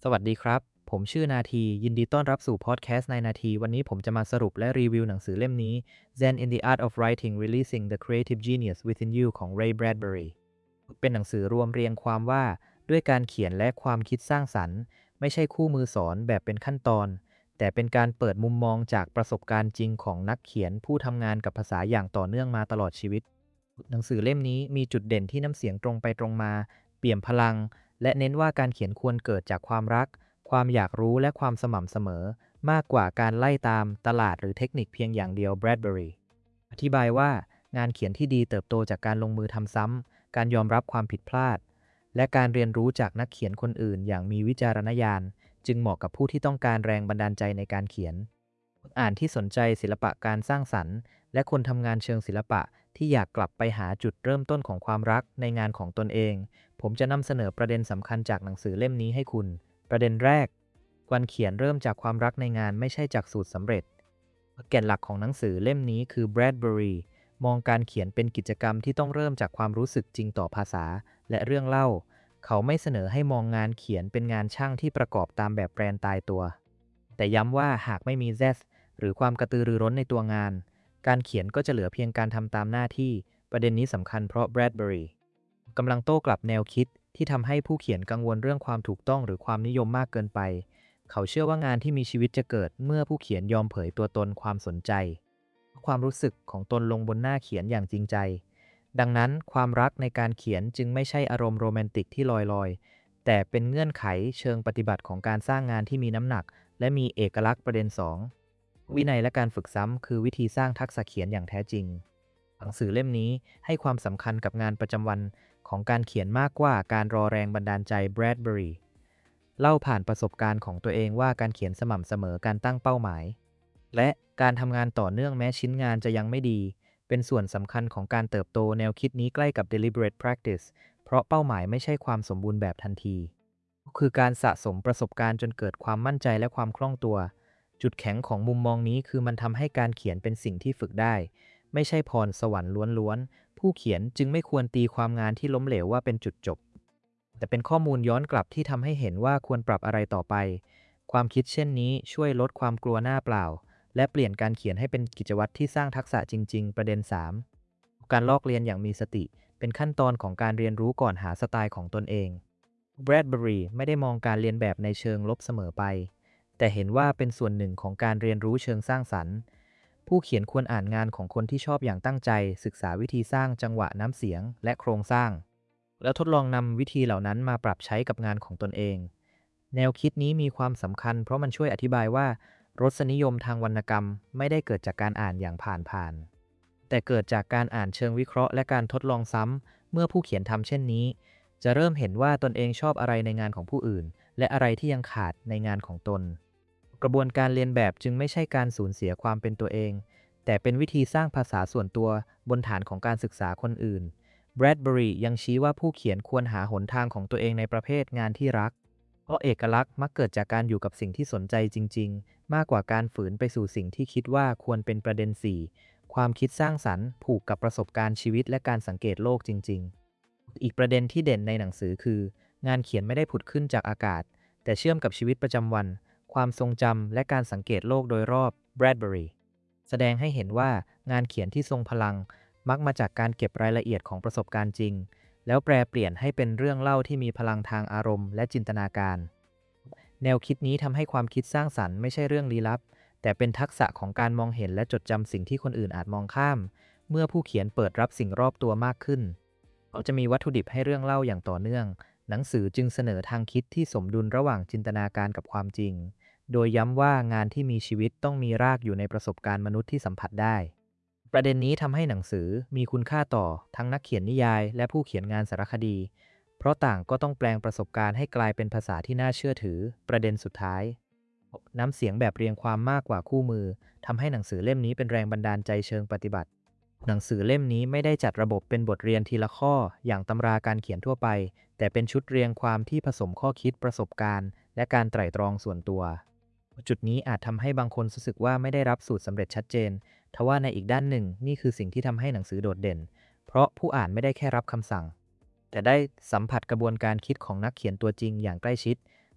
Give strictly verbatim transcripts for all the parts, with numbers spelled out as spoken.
สวัสดีครับ ผมชื่อนาทียินดีต้อนรับสู่พอดแคสต์ในนาทีวันนี้ผมจะมาสรุปและรีวิวหนังสือเล่มนี้ Zen in the Art of Writing Releasing the Creative Genius Within You ของ Ray Bradbury เป็นหนังสือรวมเรียงความว่าด้วยการเขียนและความคิดสร้างสรรค์ไม่ใช่คู่มือสอนแบบเป็นขั้นตอนแต่เป็นการเปิดมุมมองจากประสบการณ์จริงของนักเขียนผู้ทำงานกับภาษาอย่างต่อเนื่องมาตลอดชีวิตหนังสือเล่มนี้มีจุดเด่นที่น้ำเสียงตรงไปตรงมาเปี่ยมพลังและเน้นว่าการเขียนควรเกิดจากความรักความอยากรู้และความสม่ำเสมอมากกว่าการไล่ตามตลาดหรือเทคนิคเพียงอย่างเดียว Bradbury อธิบายว่างานเขียนที่ดีเติบโตจากการลงมือทำซ้ำการยอมรับความผิดพลาดและการเรียนรู้จากนักเขียนคนอื่นอย่างมีวิจารณญาณจึงเหมาะกับผู้ที่ต้องการแรงบันดาลใจในการเขียนอ่านที่สนใจศิลปะการสร้างสรรค์และคนทำงานเชิงศิลปะที่อยากกลับไปหาจุดเริ่มต้นของความรักในงานของตนเองผมจะนำเสนอประเด็นสำคัญจากหนังสือเล่มนี้ให้คุณประเด็นแรกการเขียนเริ่มจากความรักในงานไม่ใช่จากสูตรสำเร็จแก่นหลักของหนังสือเล่มนี้คือ Bradbury มองการเขียนเป็นกิจกรรมที่ต้องเริ่มจากความรู้สึกจริงต่อภาษาและเรื่องเล่าเขาไม่เสนอให้มองงานเขียนเป็นงานช่างที่ประกอบตามแบบแปรนตายตัวแต่ย้ำว่าหากไม่มี zest หรือความกระตือรือร้นในตัวงานการเขียนก็จะเหลือเพียงการทำตามหน้าที่ประเด็นนี้สำคัญเพราะ Bradbury กำลังโต้กลับแนวคิดที่ทำให้ผู้เขียนกังวลเรื่องความถูกต้องหรือความนิยมมากเกินไปเขาเชื่อว่างานที่มีชีวิตจะเกิดเมื่อผู้เขียนยอมเผยตัวตนความสนใจความรู้สึกของตนลงบนหน้าเขียนอย่างจริงใจดังนั้นความรักในการเขียนจึงไม่ใช่อารมณ์โรแมนติกที่ลอยๆแต่เป็นเงื่อนไขเชิงปฏิบัติของการสร้างงานที่มีน้ำหนักและมีเอกลักษณ์ประเด็นสองวินัยและการฝึกซ้ำคือวิธีสร้างทักษะเขียนอย่างแท้จริงหนังสือเล่มนี้ให้ความสำคัญกับงานประจำวันของการเขียนมากกว่าการรอแรงบันดาลใจ Bradbury เล่าผ่านประสบการณ์ของตัวเองว่าการเขียนสม่ำเสมอการตั้งเป้าหมายและการทำงานต่อเนื่องแม้ชิ้นงานจะยังไม่ดีเป็นส่วนสำคัญของการเติบโตแนวคิดนี้ใกล้กับ deliberate practice เพราะเป้าหมายไม่ใช่ความสมบูรณ์แบบทันทีคือการสะสมประสบการณ์จนเกิดความมั่นใจและความคล่องตัวจุดแข็งของมุมมองนี้คือมันทำให้การเขียนเป็นสิ่งที่ฝึกได้ไม่ใช่พรสวรรค์ล้วนๆผู้เขียนจึงไม่ควรตีความงานที่ล้มเหลวว่าเป็นจุดจบแต่เป็นข้อมูลย้อนกลับที่ทำให้เห็นว่าควรปรับอะไรต่อไปความคิดเช่นนี้ช่วยลดความกลัวหน้าเปล่าและเปลี่ยนการเขียนให้เป็นกิจวัตรที่สร้างทักษะจริงๆประเด็นสามการลอกเรียนอย่างมีสติเป็นขั้นตอนของการเรียนรู้ก่อนหาสไตล์ของตนเอง Bradbury ไม่ได้มองการเรียนแบบในเชิงลบเสมอไปแต่เห็นว่าเป็นส่วนหนึ่งของการเรียนรู้เชิงสร้างสรรค์ผู้เขียนควรอ่านงานของคนที่ชอบอย่างตั้งใจศึกษาวิธีสร้างจังหวะน้ำเสียงและโครงสร้างแล้วทดลองนำวิธีเหล่านั้นมาปรับใช้กับงานของตนเองแนวคิดนี้มีความสำคัญเพราะมันช่วยอธิบายว่ารสนิยมทางวรรณกรรมไม่ได้เกิดจากการอ่านอย่างผ่านๆแต่เกิดจากการอ่านเชิงวิเคราะห์และการทดลองซ้ำเมื่อผู้เขียนทำเช่นนี้จะเริ่มเห็นว่าตนเองชอบอะไรในงานของผู้อื่นและอะไรที่ยังขาดในงานของตนกระบวนการเรียนแบบจึงไม่ใช่การสูญเสียความเป็นตัวเองแต่เป็นวิธีสร้างภาษาส่วนตัวบนฐานของการศึกษาคนอื่น Bradbury ยังชี้ว่าผู้เขียนควรหาหนทางของตัวเองในประเภทงานที่รักเพราะเอกลักษณ์มักเกิดจากการอยู่กับสิ่งที่สนใจจริงๆมากกว่าการฝืนไปสู่สิ่งที่คิดว่าควรเป็นประเด็นสี่ความคิดสร้างสรรค์ผูกกับประสบการณ์ชีวิตและการสังเกตโลกจริงๆอีกประเด็นที่เด่นในหนังสือคืองานเขียนไม่ได้ผุดขึ้นจากอากาศแต่เชื่อมกับชีวิตประจำวันความทรงจำและการสังเกตโลกโดยรอบ Bradbury แสดงให้เห็นว่างานเขียนที่ทรงพลังมักมาจากการเก็บรายละเอียดของประสบการณ์จริงแล้วแปลเปลี่ยนให้เป็นเรื่องเล่าที่มีพลังทางอารมณ์และจินตนาการแนวคิดนี้ทำให้ความคิดสร้างสรรค์ไม่ใช่เรื่องลี้ลับแต่เป็นทักษะของการมองเห็นและจดจำสิ่งที่คนอื่นอาจมองข้ามเมื่อผู้เขียนเปิดรับสิ่งรอบตัวมากขึ้นเขาจะมีวัตถุดิบให้เรื่องเล่าอย่างต่อเนื่องหนังสือจึงเสนอทางคิดที่สมดุลระหว่างจินตนาการกับความจริงโดยย้ำว่างานที่มีชีวิตต้องมีรากอยู่ในประสบการณ์มนุษย์ที่สัมผัสได้ประเด็นนี้ทำให้หนังสือมีคุณค่าต่อทั้งนักเขียนนิยายและผู้เขียนงานสารคดีเพราะต่างก็ต้องแปลงประสบการณ์ให้กลายเป็นภาษาที่น่าเชื่อถือประเด็นสุดท้ายน้ำเสียงแบบเรียงความมากกว่าคู่มือทำให้หนังสือเล่มนี้เป็นแรงบันดาลใจเชิงปฏิบัติหนังสือเล่มนี้ไม่ได้จัดระบบเป็นบทเรียนทีละข้ออย่างตำราการเขียนทั่วไปแต่เป็นชุดเรียงความที่ผสมข้อคิดประสบการณ์และการไตร่ตรองส่วนตัวจุดนี้อาจทำให้บางคนรู้สึกว่าไม่ได้รับสูตรสำเร็จชัดเจนทว่าในอีกด้านหนึ่งนี่คือสิ่งที่ทำให้หนังสือโดดเด่นเพราะผู้อ่านไม่ได้แค่รับคำสั่งแต่ได้สัมผัสกระบวนการคิดของนักเขียนตัวจริงอย่างใกล้ชิด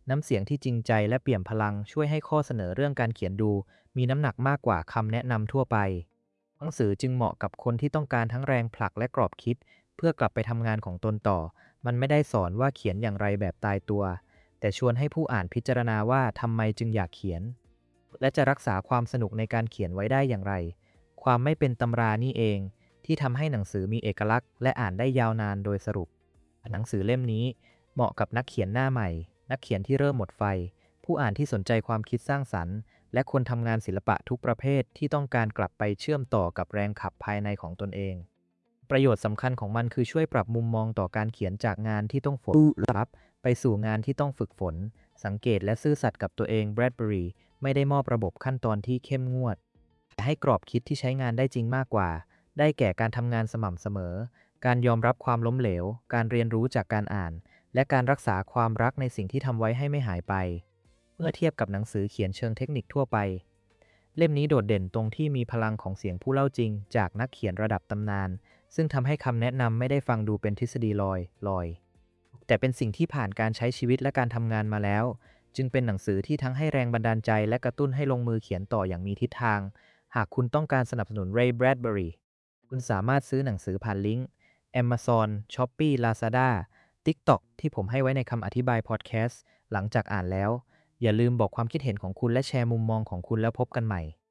น้ำเสียงที่จริงใจและเปี่ยมพลังช่วยให้ข้อเสนอเรื่องการเขียนดูมีน้ำหนักมากกว่าคำแนะนำทั่วไปหนังสือจึงเหมาะกับคนที่ต้องการทั้งแรงผลักและกรอบคิดเพื่อกลับไปทำงานของตนต่อมันไม่ได้สอนว่าเขียนอย่างไรแบบตายตัวแต่ชวนให้ผู้อ่านพิจารณาว่าทำไมจึงอยากเขียนและจะรักษาความสนุกในการเขียนไว้ได้อย่างไรความไม่เป็นตำรานี่เองที่ทำให้หนังสือมีเอกลักษณ์และอ่านได้ยาวนานโดยสรุปหนังสือเล่มนี้เหมาะกับนักเขียนหน้าใหม่นักเขียนที่เริ่มหมดไฟผู้อ่านที่สนใจความคิดสร้างสรรค์และคนทำงานศิลปะทุกประเภทที่ต้องการกลับไปเชื่อมต่อกับแรงขับภายในของตนเองประโยชน์สำคัญของมันคือช่วยปรับมุมมองต่อการเขียนจากงานที่ต้องฝนรับไปสู่งานที่ต้องฝึกฝนสังเกตและซื่อสัตย์กับตัวเองแบรดเบอรีไม่ได้มอบระบบขั้นตอนที่เข้มงวดแต่ให้กรอบคิดที่ใช้งานได้จริงมากกว่าได้แก่การทำงานสม่ำเสมอการยอมรับความล้มเหลวการเรียนรู้จากการอ่านและการรักษาความรักในสิ่งที่ทำไว้ให้ไม่หายไปเมื่อเทียบกับหนังสือเขียนเชิงเทคนิคทั่วไปเล่มนี้โดดเด่นตรงที่มีพลังของเสียงผู้เล่าจริงจากนักเขียนระดับตำนานซึ่งทำให้คำแนะนำไม่ได้ฟังดูเป็นทฤษฎีลอยลอยแต่เป็นสิ่งที่ผ่านการใช้ชีวิตและการทำงานมาแล้วจึงเป็นหนังสือที่ทั้งให้แรงบันดาลใจและกระตุ้นให้ลงมือเขียนต่ออย่างมีทิศทางหากคุณต้องการสนับสนุน Ray Bradbury คุณสามารถซื้อหนังสือผ่านลิงก์ Amazon, Shopee, Lazada, TikTok ที่ผมให้ไว้ในคำอธิบายพอดแคสต์หลังจากอ่านแล้วอย่าลืมบอกความคิดเห็นของคุณและแชร์มุมมองของคุณแล้วพบกันใหม่